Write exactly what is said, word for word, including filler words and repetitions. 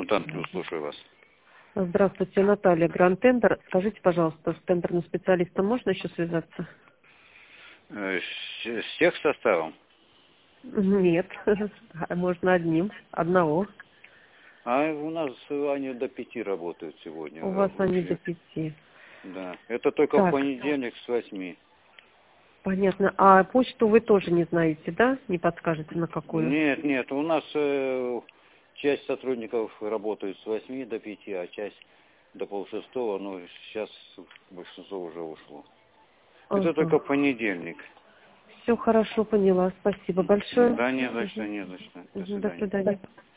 Да, слушаю вас. Здравствуйте, Наталья, Гранд Тендер. Скажите, пожалуйста, с тендерным специалистом можно еще связаться? Э, С, с техсоставом? Нет, можно одним, одного. А у нас они до пяти работают сегодня. У вас они до рабочие. пяти. Да, это только в Так, понедельник с восьми. понятно. А почту вы тоже не знаете, да? Не подскажете, на какую? Нет, нет, у нас э, часть сотрудников работает с восьми до пяти, а часть до полшестого, но сейчас большинство уже ушло. Это Ага. только понедельник. Все хорошо, поняла. Спасибо большое. Да, не за что, не за что. До Мгм, до свидания. свидания.